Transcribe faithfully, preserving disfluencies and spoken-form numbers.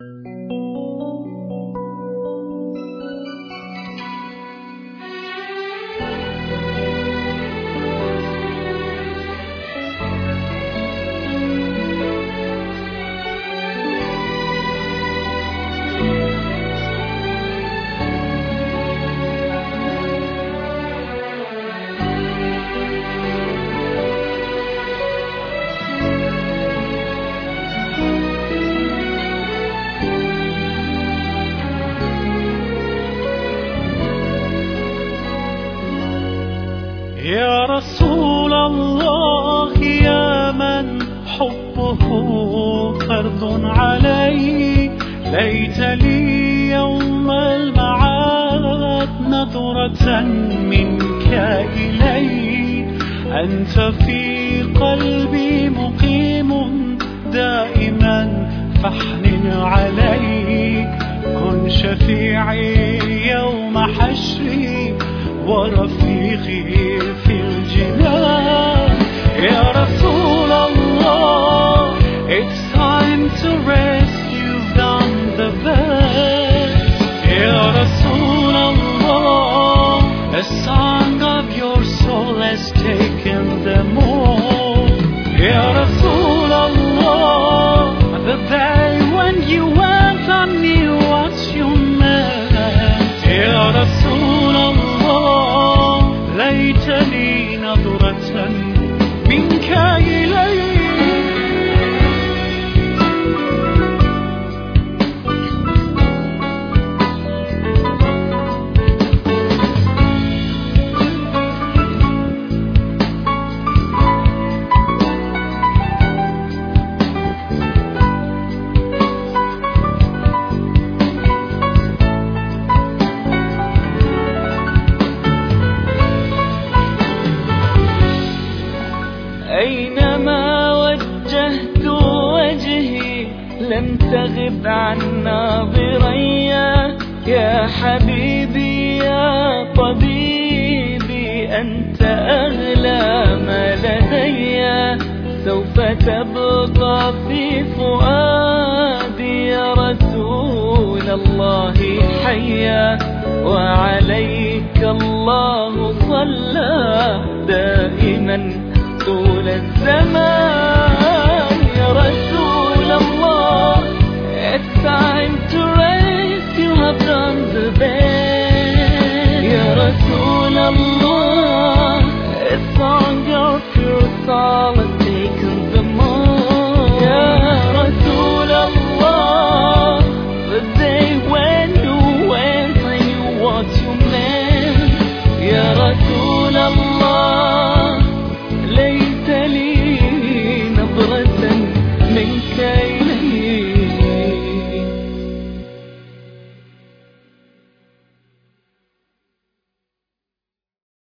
يا رسول الله يا من حبه فرض علي، ليت لي يوم المعاد نظرة منك إلي. أنت في قلبي مقيم دائما فاحنن علي، كن شفيعي يوم حشري ورفيقي في الجنان. يا رسول الله it's time to rest, you've done the best. يا رسول الله the song of your soul has taken them all. يا رسول الله the day when you went I knew what you meant. يا رسول الله ليت لي نظرة منك إلي. أينما وجهت وجهي لم تغب عن ناظري. يا حبيبي يا طبيبي أنت أغلى ما لدي، سوف تبقى في فؤادي يا رسول الله حيا. وعليك الله صلى دائما طول الزمان. يا رسول الله it's time to rest, you have done the best. يا رسول الله a song of your soul has taken them all. يا رسول الله the day when you went I knew what you meant. يا رسول الله ليت لي